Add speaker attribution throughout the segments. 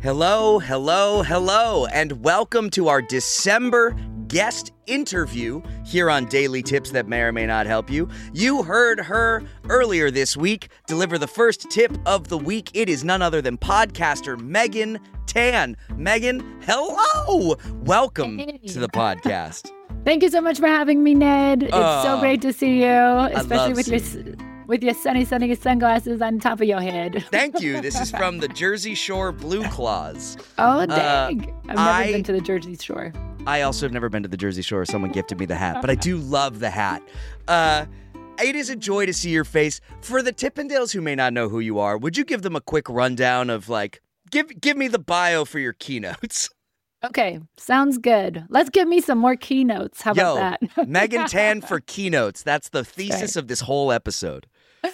Speaker 1: Hello, hello, hello, and welcome to our December guest interview here on Daily Tips That May or May Not Help You. You heard her earlier this week deliver the first tip of the week. It is none other than podcaster Megan Tan. Megan, hello! Welcome to the podcast.
Speaker 2: Thank you so much for having me, Ned. It's so great to see you, especially with your sunny sunglasses on top of your head.
Speaker 1: Thank you. This is from the Jersey Shore Blue Claws.
Speaker 2: Oh, dang. I've never been to the Jersey Shore.
Speaker 1: I also have never been to the Jersey Shore. Someone gifted me the hat, but I do love the hat. It is a joy to see your face. For the Tippendales who may not know who you are, would you give them a quick rundown of, give me the bio for your keynotes?
Speaker 2: Okay, sounds good. Let's give me some more keynotes. How about that?
Speaker 1: Megan Tan for keynotes. That's the thesis of this whole episode.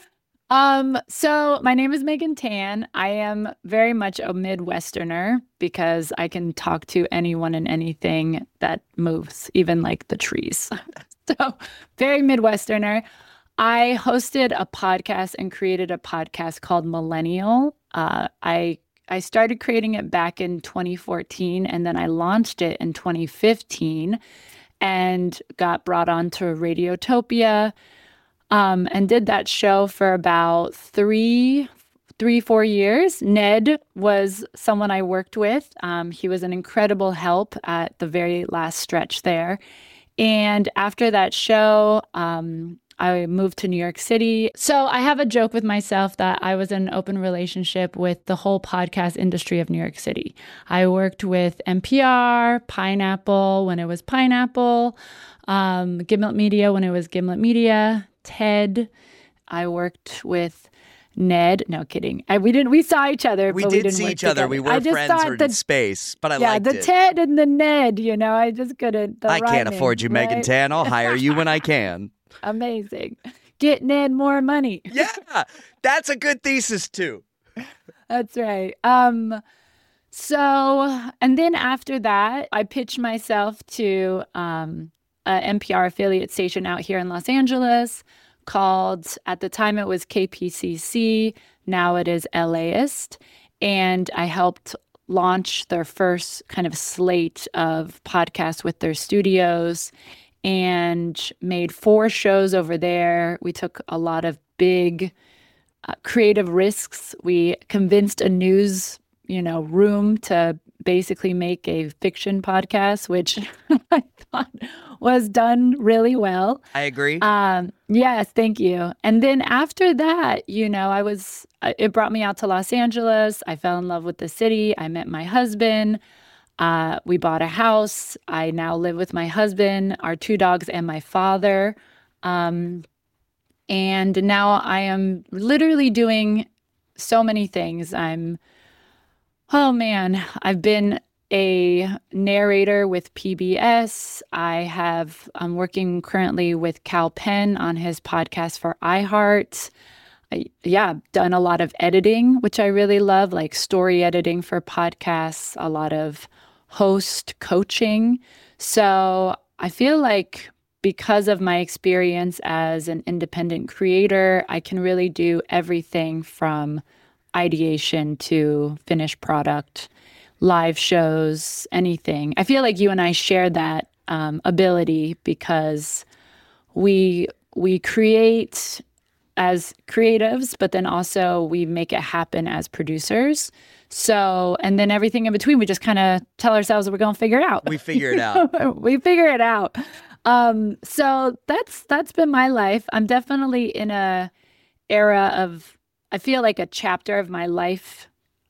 Speaker 2: So my name is Megan Tan. I am very much a Midwesterner because I can talk to anyone and anything that moves, even like the trees. So very Midwesterner. I hosted a podcast and created a podcast called Millennial. I started creating it back in 2014, and then I launched it in 2015 and got brought on to Radiotopia. And did that show for about 4 years. Ned was someone I worked with. He was an incredible help at the very last stretch there. And after that show, I moved to New York City. So I have a joke with myself that I was in an open relationship with the whole podcast industry of New York City. I worked with NPR, Pineapple when it was Pineapple, Gimlet Media when it was Gimlet Media, TED. I worked with Ned. No kidding. We saw each other.
Speaker 1: We
Speaker 2: but
Speaker 1: did
Speaker 2: didn't
Speaker 1: see
Speaker 2: work
Speaker 1: each other.
Speaker 2: together.
Speaker 1: We were friends in space, but I liked it.
Speaker 2: Yeah, the TED and the Ned, I just couldn't.
Speaker 1: I can't afford you, right? Megan Tan. I'll hire you when I can.
Speaker 2: Amazing. Get Ned more money.
Speaker 1: Yeah, that's a good thesis too.
Speaker 2: That's right. So, and then after that, I pitched myself to an NPR affiliate station out here in Los Angeles called, at the time it was KPCC, now it is LAist, and I helped launch their first kind of slate of podcasts with their studios and made 4 shows over there. We took a lot of big creative risks. We convinced a news room to basically make a fiction podcast, which I thought was done really well.
Speaker 1: I agree.
Speaker 2: Yes, thank you. And then after that, it brought me out to Los Angeles. I fell in love with the city. I met my husband. We bought a house. I now live with my husband, our 2 dogs, and my father. And now I am literally doing so many things. I've been a narrator with PBS. I'm working currently with Cal Penn on his podcast for iHeart. Done a lot of editing, which I really love, like story editing for podcasts, a lot of host coaching. So I feel like because of my experience as an independent creator, I can really do everything from ideation to finished product, live shows, anything. I feel like you and I share that ability because we create as creatives, but then also we make it happen as producers. So, and then everything in between, we just kind of tell ourselves that we're going to figure it out.
Speaker 1: We figure it out.
Speaker 2: We figure it out. So that's been my life. I'm definitely in a era of, I feel like a chapter of my life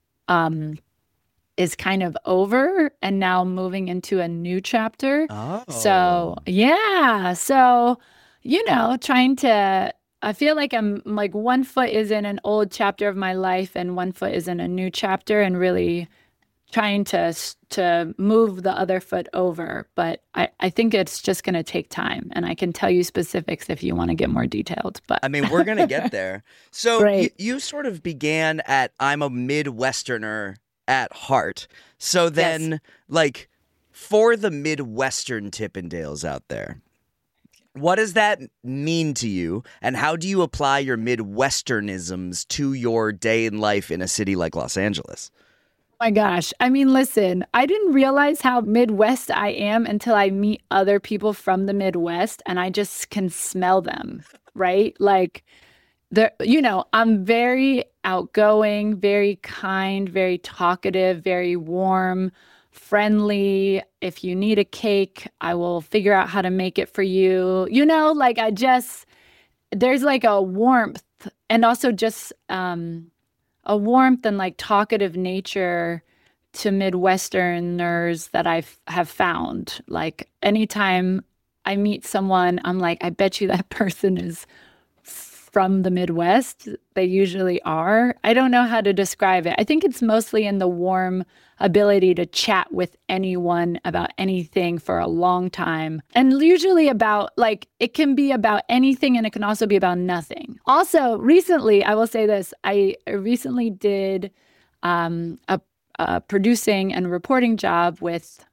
Speaker 2: is kind of over and now moving into a new chapter.
Speaker 1: Oh.
Speaker 2: So, yeah. So, trying to, I feel like I'm like one foot is in an old chapter of my life and one foot is in a new chapter and really trying to move the other foot over. But I think it's just going to take time. And I can tell you specifics if you want to get more detailed. But
Speaker 1: we're going to get there. So
Speaker 2: right.
Speaker 1: you sort of began at, I'm a Midwesterner at heart. So then,
Speaker 2: yes.
Speaker 1: For the Midwestern Tippendales out there, what does that mean to you? And how do you apply your Midwesternisms to your day in life in a city like Los Angeles?
Speaker 2: my gosh. I mean, listen, I didn't realize how Midwest I am until I meet other people from the Midwest and I just can smell them, right? Like, I'm very outgoing, very kind, very talkative, very warm, friendly. If you need a cake, I will figure out how to make it for you. Like there's like a warmth and also just a warmth and like talkative nature to Midwesterners that have found. Like anytime I meet someone, I'm like, I bet you that person is from the Midwest. They usually are. I don't know how to describe it. I think it's mostly in the warm ability to chat with anyone about anything for a long time. And usually about like, it can be about anything and it can also be about nothing. Also, recently, I will say this, I recently did a producing and reporting job with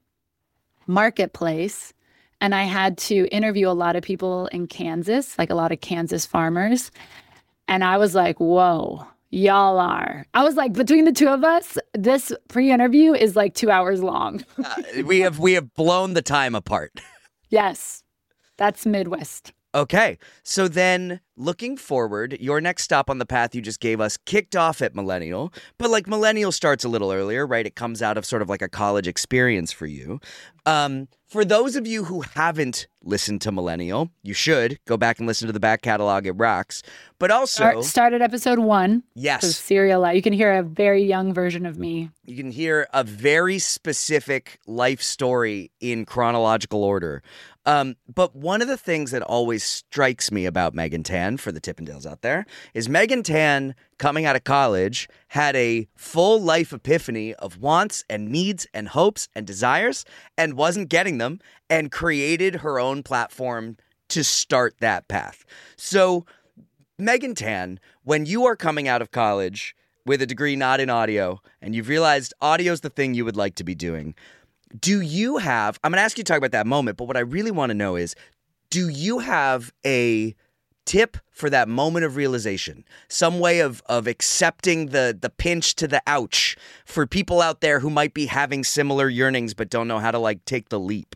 Speaker 2: Marketplace. And I had to interview a lot of people in Kansas, like a lot of Kansas farmers. And I was like, whoa, y'all are. I was like, between the two of us, this pre-interview is like 2 hours long.
Speaker 1: We have blown the time apart.
Speaker 2: Yes, that's Midwest.
Speaker 1: Okay, so then looking forward, your next stop on the path you just gave us kicked off at Millennial, but like Millennial starts a little earlier, right? It comes out of sort of like a college experience for you. For those of you who haven't listened to Millennial, you should go back and listen to the back catalog. It rocks. But also
Speaker 2: start at episode 1.
Speaker 1: Yes.
Speaker 2: Serial. You can hear a very young version of me.
Speaker 1: You can hear a very specific life story in chronological order. But one of the things that always strikes me about Megan Tan, for the Tippendales out there, is Megan Tan, coming out of college, had a full life epiphany of wants and needs and hopes and desires and wasn't getting them and created her own platform to start that path. So, Megan Tan, when you are coming out of college with a degree not in audio and you've realized audio's the thing you would like to be doing, do you have, I'm going to ask you to talk about that moment, but what I really want to know is, do you have a tip for that moment of realization? Some way of accepting the pinch to the ouch for people out there who might be having similar yearnings but don't know how to like take the leap?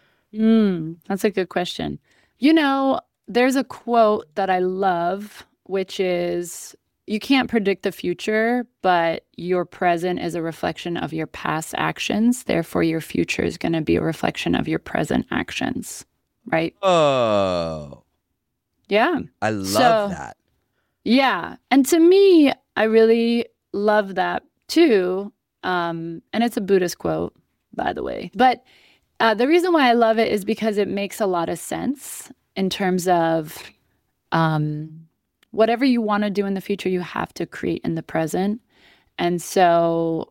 Speaker 2: That's a good question. There's a quote that I love, which is, you can't predict the future, but your present is a reflection of your past actions. Therefore, your future is going to be a reflection of your present actions, right?
Speaker 1: Oh.
Speaker 2: Yeah.
Speaker 1: I love that.
Speaker 2: Yeah. And to me, I really love that too. And it's a Buddhist quote, by the way. But the reason why I love it is because it makes a lot of sense in terms of whatever you want to do in the future, you have to create in the present. And so,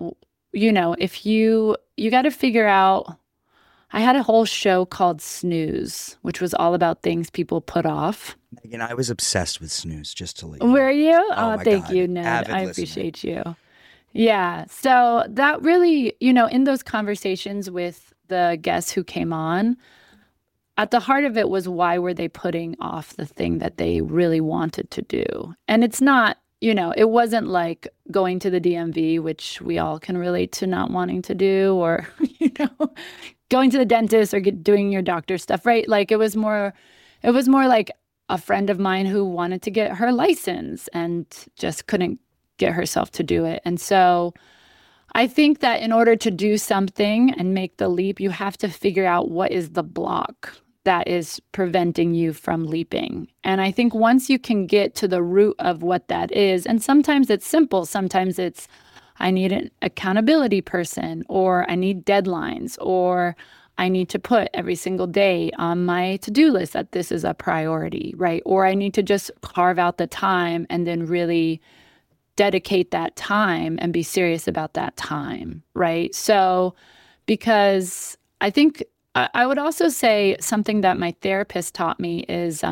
Speaker 2: if you got to figure out, I had a whole show called Snooze, which was all about things people put off.
Speaker 1: Megan, I was obsessed with Snooze, just to let you know.
Speaker 2: Were you? Oh, thank
Speaker 1: God.
Speaker 2: you, Ned.
Speaker 1: Avid
Speaker 2: I
Speaker 1: listener.
Speaker 2: appreciate you. Yeah. So that really, in those conversations with the guests who came on, at the heart of it was, why were they putting off the thing that they really wanted to do? And it's not, it wasn't like going to the DMV, which we all can relate to not wanting to do, or, going to the dentist or doing your doctor stuff, right? Like it was more like a friend of mine who wanted to get her license and just couldn't get herself to do it. And so I think that in order to do something and make the leap, you have to figure out what is the block that is preventing you from leaping. And I think once you can get to the root of what that is, and sometimes it's simple, sometimes it's, I need an accountability person, or I need deadlines, or I need to put every single day on my to-do list that this is a priority, right? Or I need to just carve out the time and then really dedicate that time and be serious about that time, right? So, because I think I would also say something that my therapist taught me is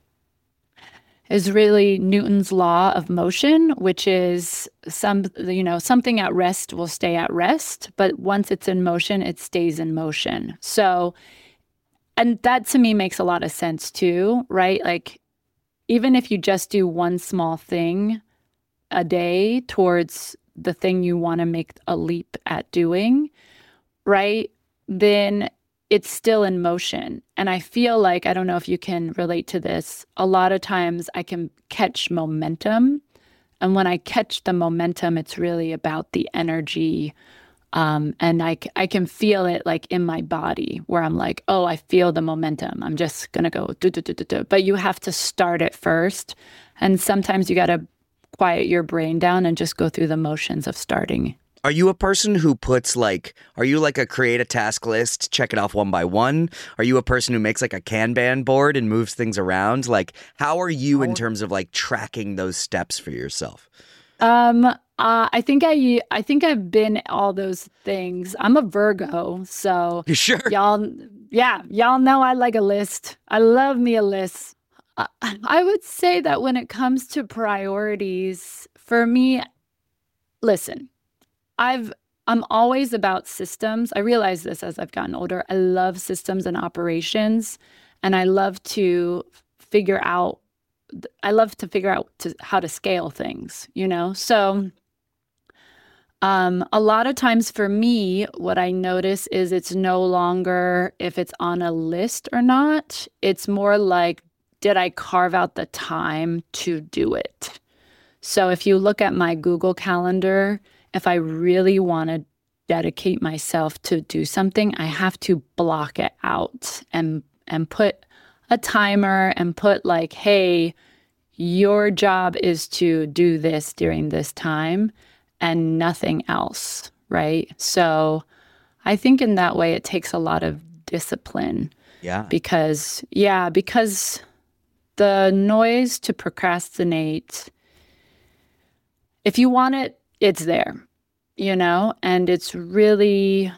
Speaker 2: really Newton's law of motion, which is something at rest will stay at rest, but once it's in motion, it stays in motion. So, and that to me makes a lot of sense too, right? Like, even if you just do one small thing a day towards the thing you want to make a leap at doing, right? Then it's still in motion. And I feel like, I don't know if you can relate to this, a lot of times I can catch momentum. And when I catch the momentum, it's really about the energy. And I can feel it like in my body where I'm like, oh, I feel the momentum. I'm just going to go do, do, do, do, do. But you have to start it first. And sometimes you got to quiet your brain down and just go through the motions of starting.
Speaker 1: Are you a person who puts are you like a create a task list, check it off one by one? Are you a person who makes like a Kanban board and moves things around? Like, how are you in terms of like tracking those steps for yourself?
Speaker 2: I think I've been all those things. I'm a Virgo, so
Speaker 1: You sure?
Speaker 2: y'all know I like a list. I love me a list. I would say that when it comes to priorities, for me, listen, I'm always about systems. I realize this as I've gotten older. I love systems and operations, and I love to figure out how to scale things, So a lot of times for me, what I notice is it's no longer if it's on a list or not. It's more like, did I carve out the time to do it? So if you look at my Google Calendar, if I really want to dedicate myself to do something, I have to block it out and put a timer and put like, hey, your job is to do this during this time and nothing else, right? So I think in that way, it takes a lot of discipline.
Speaker 1: Yeah.
Speaker 2: Because the noise to procrastinate, if you want it, it's there, and it's really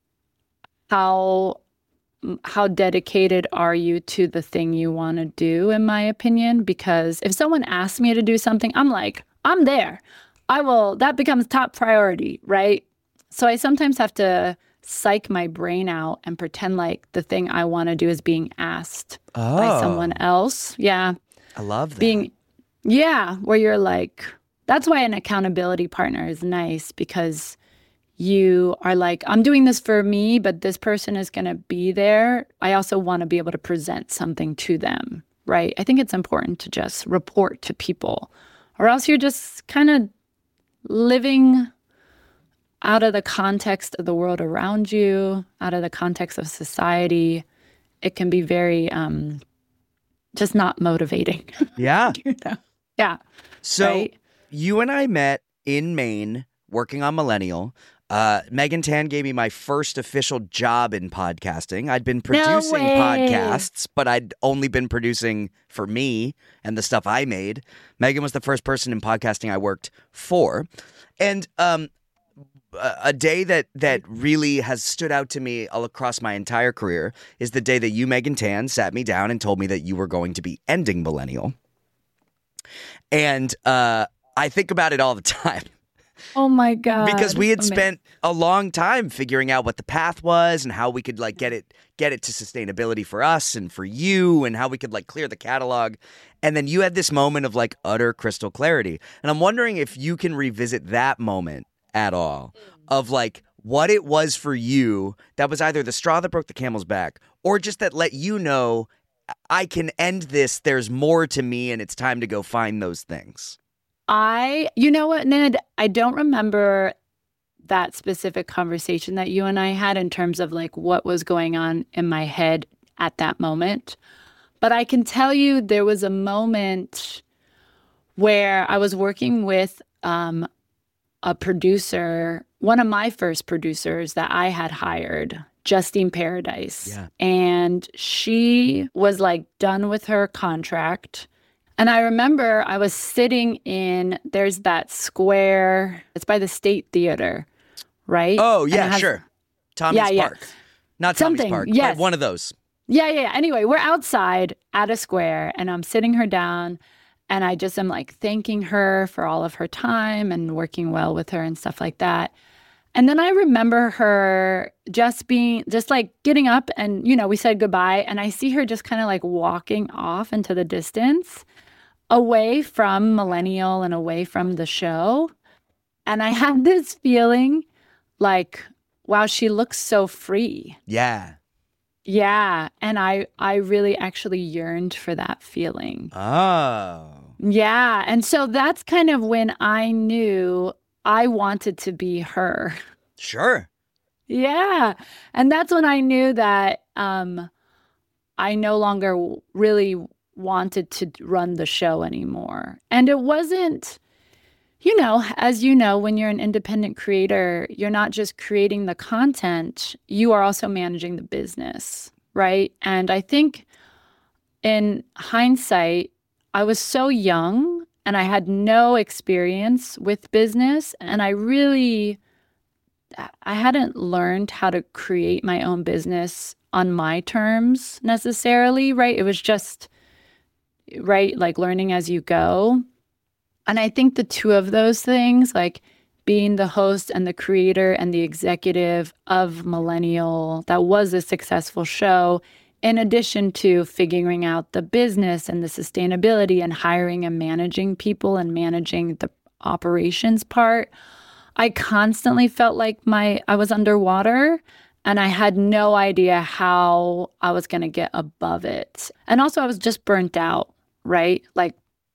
Speaker 2: how dedicated are you to the thing you want to do, in my opinion, because if someone asks me to do something, I'm like, I'm there. That becomes top priority, right? So I sometimes have to psych my brain out and pretend like the thing I want to do is being asked by someone else. Yeah.
Speaker 1: I love that.
Speaker 2: Where you're like, that's why an accountability partner is nice, because you are like, I'm doing this for me, but this person is going to be there. I also want to be able to present something to them, right? I think it's important to just report to people, or else you're just kind of living out of the context of the world around you, out of the context of society. It can be very just not motivating.
Speaker 1: Yeah.
Speaker 2: Yeah.
Speaker 1: So
Speaker 2: right?
Speaker 1: You and I met in Maine working on Millennial. Megan Tan gave me my first official job in podcasting. I'd been producing podcasts, but I'd only been producing for me and the stuff I made. Megan was the first person in podcasting I worked for. And a day that really has stood out to me all across my entire career is the day that you, Megan Tan, sat me down and told me that you were going to be ending Millennial. And I think about it all the time.
Speaker 2: Oh my God.
Speaker 1: Because we had spent a long time figuring out what the path was and how we could like get it to sustainability for us and for you, and how we could like clear the catalog. And then you had this moment of like utter crystal clarity. And I'm wondering if you can revisit that moment at all, of like what it was for you that was either the straw that broke the camel's back, or just that let you know, I can end this. There's more to me, and it's time to go find those things.
Speaker 2: You know what, Ned? I don't remember that specific conversation that you and I had in terms of like what was going on in my head at that moment. But I can tell you there was a moment where I was working with a producer, one of my first producers that I had hired, Justine Paradise.
Speaker 1: Yeah.
Speaker 2: And she was like done with her contract. And I remember I was sitting there's that square, it's by the State Theater, right?
Speaker 1: Oh, yeah, sure. Tommy's Park. Not Tommy's Park,
Speaker 2: yes.
Speaker 1: but one of those.
Speaker 2: Yeah. Anyway, we're outside at a square, and I'm sitting her down, and I just am like thanking her for all of her time and working well with her and stuff like that. And then I remember her just like getting up, and, we said goodbye, and I see her just kind of like walking off into the distance, away from Millennial and away from the show. And I had this feeling like, wow, she looks so free.
Speaker 1: Yeah.
Speaker 2: Yeah. And I really actually yearned for that feeling.
Speaker 1: Oh.
Speaker 2: Yeah. And so that's kind of when I knew I wanted to be her.
Speaker 1: Sure.
Speaker 2: Yeah. And that's when I knew that I no longer really wanted to run the show anymore. And it wasn't, as you know, when you're an independent creator, you're not just creating the content, you are also managing the business, right? And I think in hindsight, I was so young and I had no experience with business. And I hadn't learned how to create my own business on my terms necessarily, right? It was just, right, like learning as you go. And I think the two of those things, like being the host and the creator and the executive of Millennial, that was a successful show, in addition to figuring out the business and the sustainability and hiring and managing people and managing the operations part, I constantly felt like I was underwater and I had no idea how I was going to get above it. And also I was just burnt out, right? Like,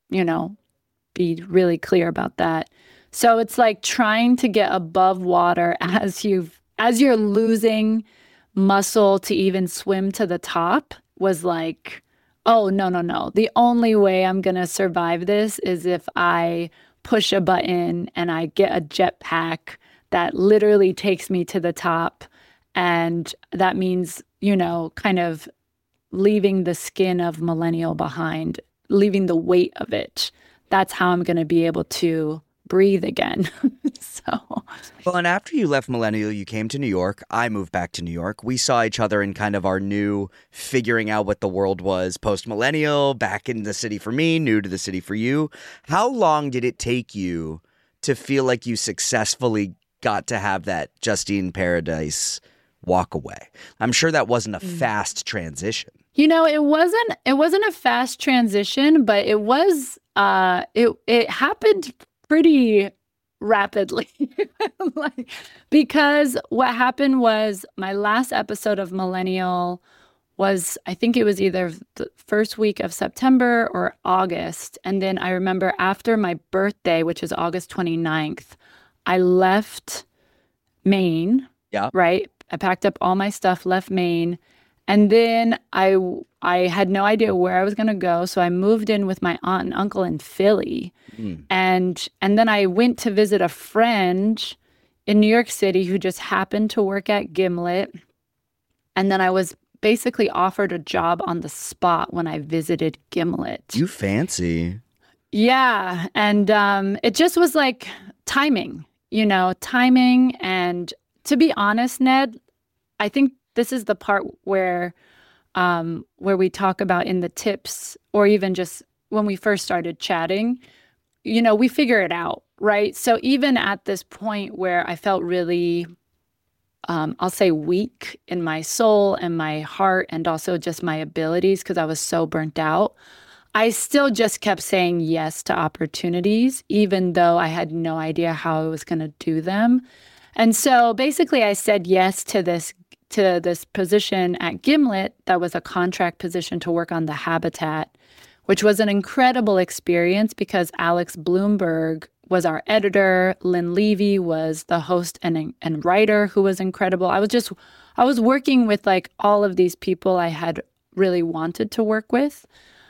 Speaker 2: be really clear about that. So it's like trying to get above water as you're losing muscle to even swim to the top was like, oh, no, no, no. The only way I'm going to survive this is if I push a button and I get a jetpack that literally takes me to the top. And that means, kind of leaving the skin of Millennial behind, leaving the weight of it. That's how I'm going to be able to breathe again.
Speaker 1: Well, and after you left Millennial, you came to New York. I moved back to New York. We saw each other in kind of our new figuring out what the world was post-Millennial, back in the city for me, new to the city for you. How long did it take you to feel like you successfully got to have that Justine Paradis walk away? I'm sure that wasn't a fast transition.
Speaker 2: It wasn't a fast transition, but it was it happened pretty rapidly. Because what happened was my last episode of Millennial was, I think it was either the first week of September or August. And then I remember after my birthday, which is August 29th, I left Maine.
Speaker 1: Yeah.
Speaker 2: Right? I packed up all my stuff, left Maine. And then I had no idea where I was going to go. So I moved in with my aunt and uncle in Philly. And then I went to visit a friend in New York City who just happened to work at Gimlet. And then I was basically offered a job on the spot when I visited Gimlet.
Speaker 1: You fancy.
Speaker 2: Yeah. And it just was like timing. Timing. And to be honest, Ned, I think this is the part where we talk about in the tips, or even just when we first started chatting, we figure it out, right? So even at this point where I felt really, I'll say weak in my soul and my heart and also just my abilities because I was so burnt out, I still just kept saying yes to opportunities, even though I had no idea how I was going to do them. And so basically I said yes to this position at Gimlet that was a contract position to work on the habitat, which was an incredible experience because Alex Bloomberg was our editor. Lynn Levy was the host and writer who was incredible. I was working with like all of these people I had really wanted to work with.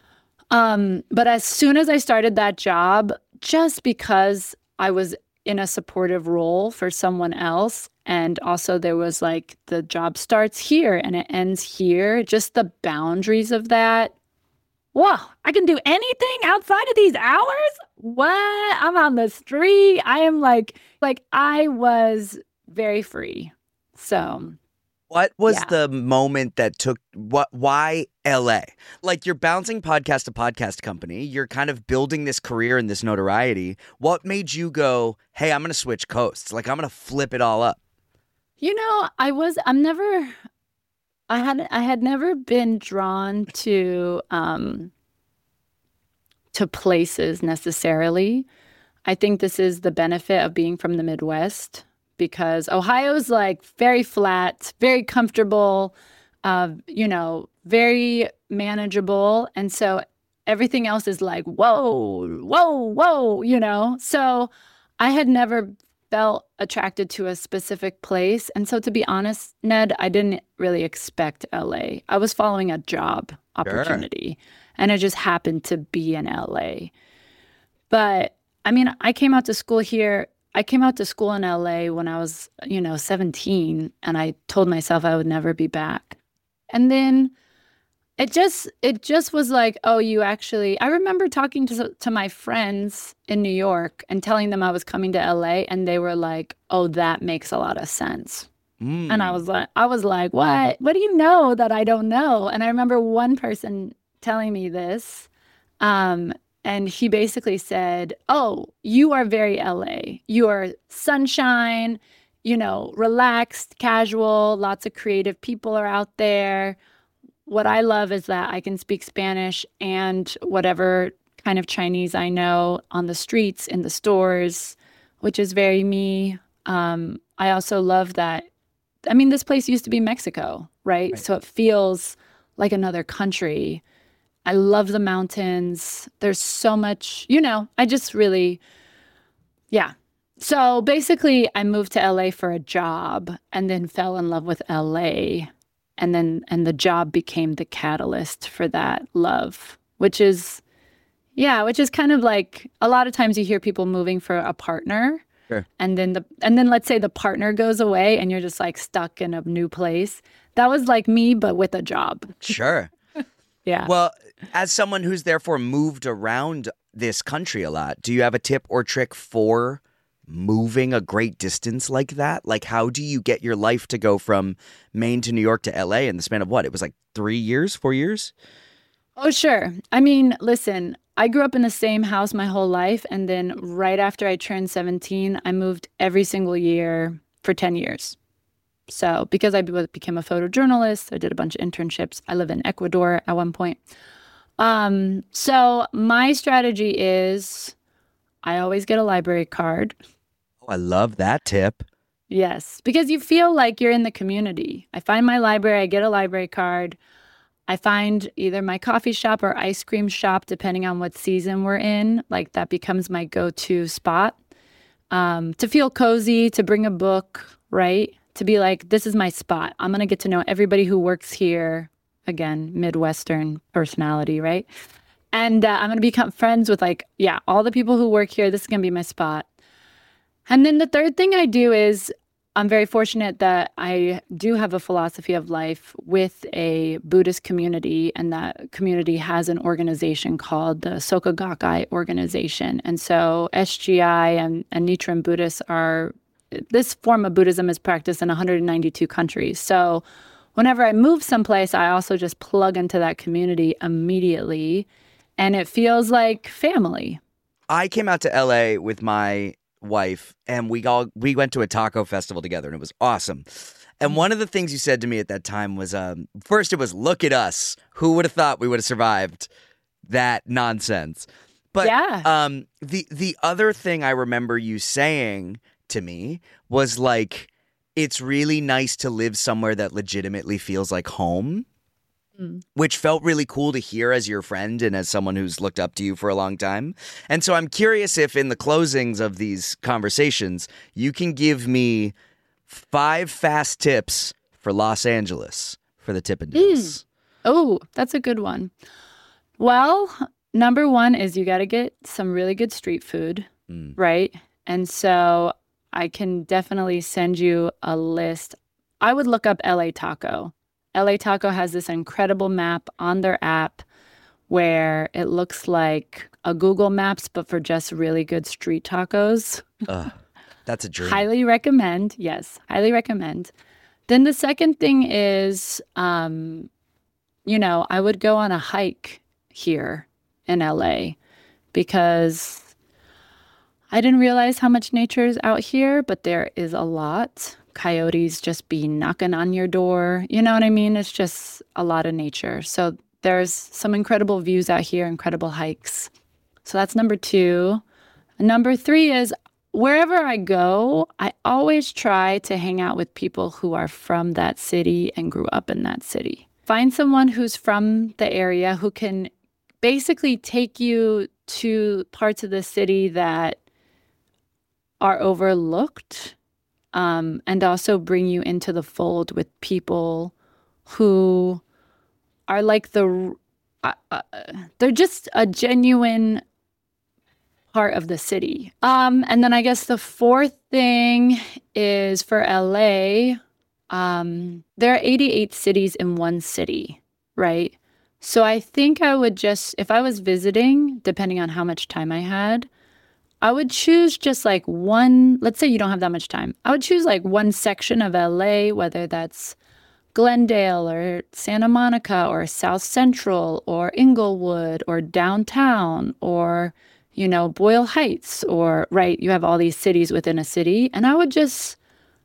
Speaker 2: But as soon as I started that job, just because I was in a supportive role for someone else, and also there was like the job starts here and it ends here, just the boundaries of that. Whoa, I can do anything outside of these hours? What? I'm on the street. I am like I was very free. So
Speaker 1: what was the moment that why LA? Like, you're bouncing podcast to podcast company. You're kind of building this career and this notoriety. What made you go, hey, I'm going to switch coasts. Like, I'm going to flip it all up.
Speaker 2: I had never been drawn to places necessarily. I think this is the benefit of being from the Midwest because Ohio's like very flat, very comfortable, very manageable. And so everything else is like, whoa, whoa, whoa. So I had never felt attracted to a specific place. And so to be honest, Ned, I didn't really expect LA. I was following a job opportunity and it just happened to be in LA. But I mean, I came out to school here. I came out to school in LA when I was, 17, and I told myself I would never be back. And then it just was like, oh, you actually, I remember talking to my friends in New York and telling them I was coming to LA, and they were like, oh, that makes a lot of sense. And I was like, what? What do you know that I don't know? And I remember one person telling me this. And he basically said, oh, you are very LA. You are sunshine, relaxed, casual, lots of creative people are out there. What I love is that I can speak Spanish and whatever kind of Chinese I know on the streets, in the stores, which is very me. I also love that. I mean, this place used to be Mexico, right? So it feels like another country. I love the mountains. There's so much, I just really, yeah. So basically, I moved to LA for a job and then fell in love with LA. And the job became the catalyst for that love, which is kind of like a lot of times you hear people moving for a partner.
Speaker 1: Sure.
Speaker 2: And then let's say the partner goes away and you're just like stuck in a new place. That was like me, but with a job.
Speaker 1: Sure.
Speaker 2: Yeah.
Speaker 1: Well, as someone who's therefore moved around this country a lot, do you have a tip or trick for moving a great distance like that? Like, how do you get your life to go from Maine to New York to LA in the span of what? It was like 3 years, 4 years?
Speaker 2: Oh, sure. I mean, listen, I grew up in the same house my whole life. And then right after I turned 17, I moved every single year for 10 years. So because I became a photojournalist, I did a bunch of internships. I lived in Ecuador at one point. So my strategy is I always get a library card.
Speaker 1: Oh, I love that tip.
Speaker 2: Yes, because you feel like you're in the community. I find my library, I get a library card. I find either my coffee shop or ice cream shop, depending on what season we're in. Like that becomes my go-to spot. To feel cozy, to bring a book, right? To be like, this is my spot. I'm going to get to know everybody who works here. Again, Midwestern personality, right? And I'm going to become friends with all the people who work here. This is going to be my spot. And then the third thing I do is I'm very fortunate that I do have a philosophy of life with a Buddhist community, and that community has an organization called the Soka Gakkai organization. And so SGI and Nichiren Buddhists this form of Buddhism is practiced in 192 countries. So whenever I move someplace, I also just plug into that community immediately, and it feels like family.
Speaker 1: I came out to LA with my wife, and we went to a taco festival together, and it was awesome. And one of the things you said to me at that time was, first it was, look at us. Who would have thought we would have survived that nonsense? But
Speaker 2: yeah.
Speaker 1: The other thing I remember you saying to me was like, it's really nice to live somewhere that legitimately feels like home, which felt really cool to hear as your friend and as someone who's looked up to you for a long time. And so I'm curious if in the closings of these conversations, you can give me 5 fast tips for Los Angeles for the Tippendales.
Speaker 2: Oh, that's a good one. Well, number 1 is you got to get some really good street food, right? And so I can definitely send you a list. I would look up LA Taco. LA Taco has this incredible map on their app where it looks like a Google Maps, but for just really good street tacos.
Speaker 1: That's a dream.
Speaker 2: Highly recommend. Yes, highly recommend. Then the second thing is, I would go on a hike here in LA because I didn't realize how much nature is out here, but there is a lot. Coyotes just be knocking on your door. You know what I mean? It's just a lot of nature. So there's some incredible views out here, incredible hikes. So that's number 2. Number 3 is wherever I go, I always try to hang out with people who are from that city and grew up in that city. Find someone who's from the area who can basically take you to parts of the city that are overlooked, and also bring you into the fold with people who are like they're just a genuine part of the city. And then I guess the 4th thing is for LA. There are 88 cities in one city, right? So I think I would just, if I was visiting, depending on how much time I had, I would choose just like one, let's say you don't have that much time. I would choose like one section of LA, whether that's Glendale or Santa Monica or South Central or Inglewood or downtown or, Boyle Heights or, right, you have all these cities within a city. And I would just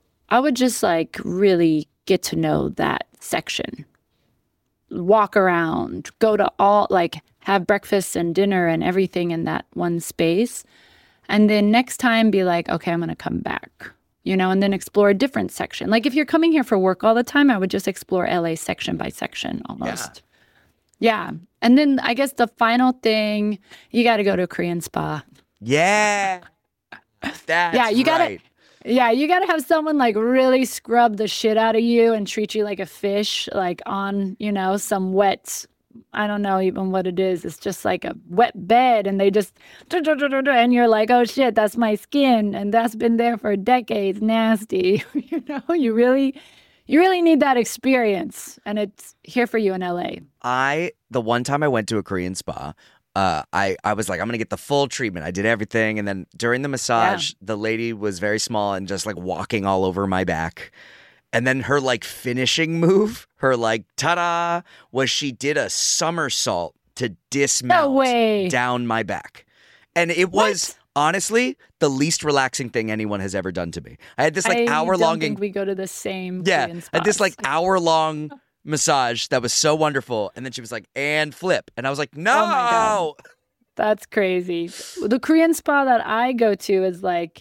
Speaker 2: like really get to know that section. Walk around, go to all, like have breakfast and dinner and everything in that one space. And then next time be like, okay, I'm going to come back, and then explore a different section. Like if you're coming here for work all the time, I would just explore LA section by section almost. Yeah. And then I guess the final thing, you got to go to a Korean spa.
Speaker 1: Yeah. That's
Speaker 2: you gotta,
Speaker 1: right.
Speaker 2: Yeah, you got to have someone like really scrub the shit out of you and treat you like a fish, like on, some wet, I don't know even what it is. It's just like a wet bed and they just, and you're like, oh shit, that's my skin. And that's been there for decades. Nasty. You really need that experience. And it's here for you in LA.
Speaker 1: The one time I went to a Korean spa, I was like, I'm going to get the full treatment. I did everything. And then during the massage, the lady was very small and just like walking all over my back. And then her like finishing move, her like ta-da, was she did a somersault to dismount down my back. And it was honestly the least relaxing thing anyone has ever done to me. I had this like hour-long. I don't
Speaker 2: think we go to the same.
Speaker 1: Yeah, I had this like hour-long massage that was so wonderful. And then she was like, and flip. And I was like, no.
Speaker 2: Oh my God. That's crazy. The Korean spa that I go to is like,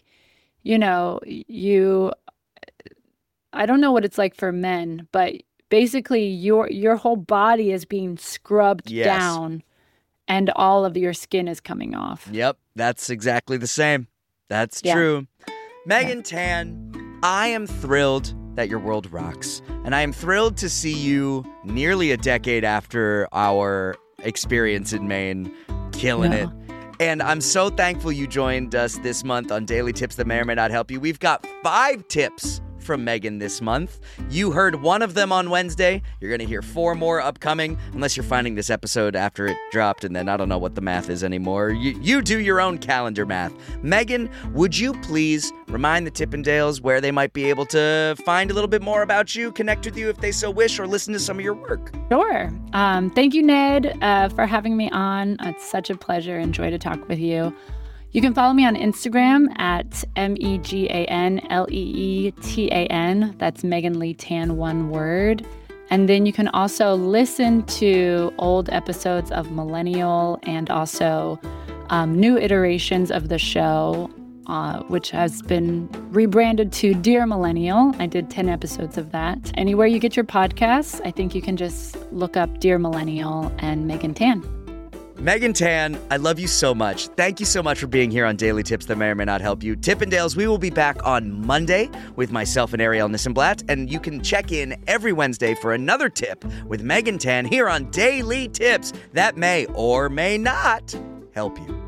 Speaker 2: I don't know what it's like for men, but basically your whole body is being scrubbed down and all of your skin is coming off.
Speaker 1: Yep, that's exactly the same. That's true. Megan Tan, I am thrilled that your world rocks. And I am thrilled to see you nearly a decade after our experience in Maine, killing it. And I'm so thankful you joined us this month on Daily Tips that may or may not help you. We've got 5 tips from Megan this month. You heard one of them on Wednesday. You're going to hear 4 more upcoming, unless you're finding this episode after it dropped, and then I don't know what the math is anymore. You do your own calendar math. Megan, would you please remind the Tippendales where they might be able to find a little bit more about you, connect with you if they so wish, or listen to some of your work?
Speaker 2: Sure. Thank you, Ned, for having me on. It's such a pleasure and joy to talk with you. You can follow me on Instagram at MEGANLEETAN. That's Megan Lee Tan, one word. And then you can also listen to old episodes of Millennial and also new iterations of the show, which has been rebranded to Dear Millennial. I did 10 episodes of that. Anywhere you get your podcasts, I think you can just look up Dear Millennial and Megan Tan.
Speaker 1: Megan Tan, I love you so much. Thank you so much for being here on Daily Tips that may or may not help you. Tippendales, we will be back on Monday with myself and Ariel Nissenblatt, and you can check in every Wednesday for another tip with Megan Tan here on Daily Tips that may or may not help you.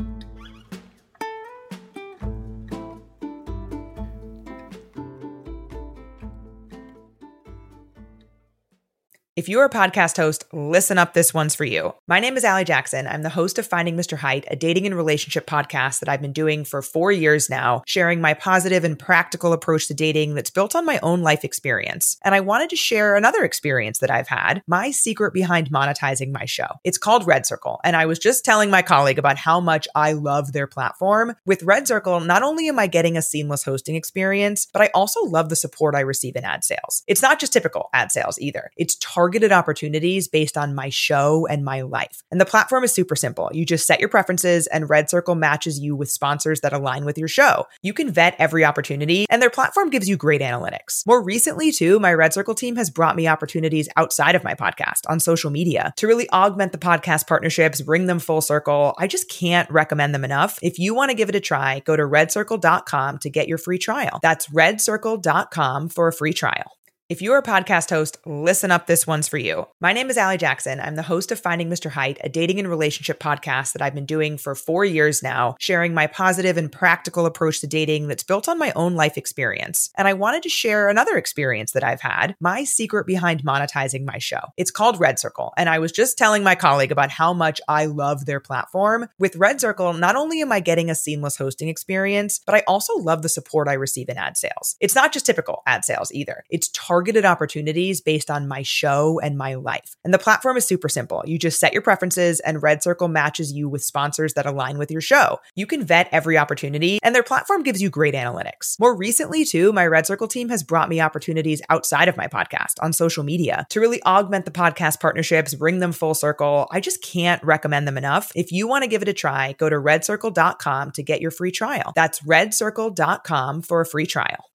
Speaker 3: If you're a podcast host, listen up, this one's for you. My name is Allie Jackson. I'm the host of Finding Mr. Height, a dating and relationship podcast that I've been doing for 4 years now, sharing my positive and practical approach to dating that's built on my own life experience. And I wanted to share another experience that I've had, my secret behind monetizing my show. It's called Red Circle, and I was just telling my colleague about how much I love their platform. With Red Circle, not only am I getting a seamless hosting experience, but I also love the support I receive in ad sales. It's not just typical ad sales either. It's targeted targeted opportunities based on my show and my life. And the platform is super simple. You just set your preferences and Red Circle matches you with sponsors that align with your show. You can vet every opportunity and their platform gives you great analytics. More recently too, my Red Circle team has brought me opportunities outside of my podcast on social media to really augment the podcast partnerships, bring them full circle. I just can't recommend them enough. If you want to give it a try, go to redcircle.com to get your free trial. That's redcircle.com for a free trial. If you're a podcast host, listen up, this one's for you. My name is Allie Jackson. I'm the host of Finding Mr. Height, a dating and relationship podcast that I've been doing for 4 years now, sharing my positive and practical approach to dating that's built on my own life experience. And I wanted to share another experience that I've had, my secret behind monetizing my show. It's called Red Circle, and I was just telling my colleague about how much I love their platform. With Red Circle, not only am I getting a seamless hosting experience, but I also love the support I receive in ad sales. It's not just typical ad sales either. It's targeted opportunities based on my show and my life. And the platform is super simple. You just set your preferences and Red Circle matches you with sponsors that align with your show. You can vet every opportunity and their platform gives you great analytics. More recently too, my Red Circle team has brought me opportunities outside of my podcast on social media to really augment the podcast partnerships, bring them full circle. I just can't recommend them enough. If you want to give it a try, go to redcircle.com to get your free trial. That's redcircle.com for a free trial.